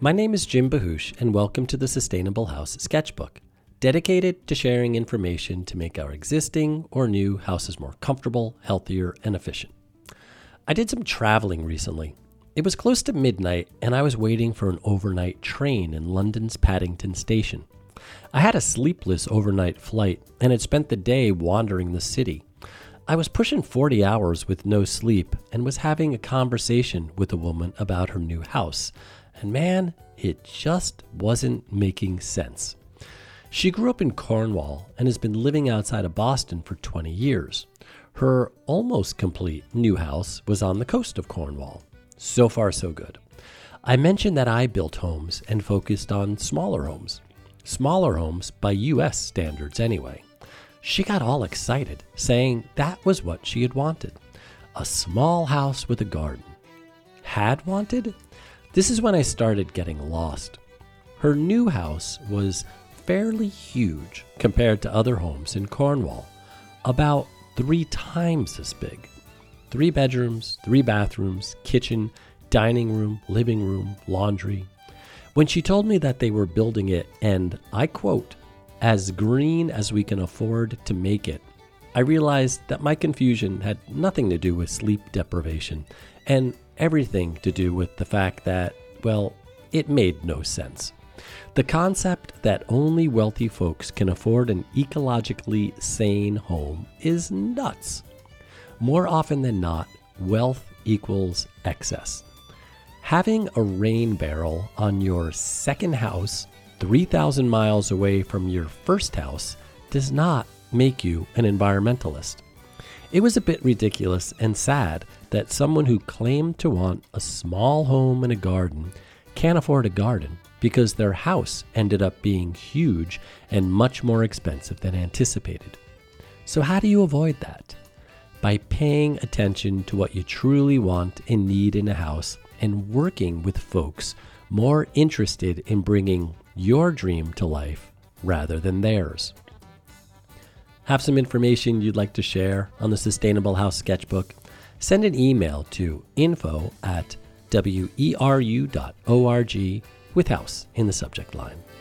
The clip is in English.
My name is Jim Bahush, and welcome to the Sustainable House Sketchbook, dedicated to sharing information to make our existing or new houses more comfortable, healthier, and efficient. I did some traveling recently. It was close to midnight, and I was waiting for an overnight train in London's Paddington Station. I had a sleepless overnight flight and had spent the day wandering the city. I was pushing 40 hours with no sleep and was having a conversation with a woman about her new house. And man, it just wasn't making sense. She grew up in Cornwall and has been living outside of Boston for 20 years. Her almost complete new house was on the coast of Cornwall. So far, so good. I mentioned that I built homes and focused on smaller homes. Smaller homes by U.S. standards anyway. She got all excited, saying that was what she had wanted. A small house with a garden. Had wanted? This is when I started getting lost. Her new house was fairly huge compared to other homes in Cornwall. About 3 times as big. 3 bedrooms, 3 bathrooms, kitchen, dining room, living room, laundry. When she told me that they were building it, and I quote, as green as we can afford to make it, I realized that my confusion had nothing to do with sleep deprivation and everything to do with the fact that, well, it made no sense. The concept that only wealthy folks can afford an ecologically sane home is nuts. More often than not, wealth equals excess. Having a rain barrel on your second house 3,000 miles away from your first house does not make you an environmentalist. It was a bit ridiculous and sad that someone who claimed to want a small home and a garden can't afford a garden because their house ended up being huge and much more expensive than anticipated. So how do you avoid that? By paying attention to what you truly want and need in a house and working with folks more interested in bringing your dream to life rather than theirs. Have some information you'd like to share on the Sustainable House Sketchbook? Send an email to info@weru.org with house in the subject line.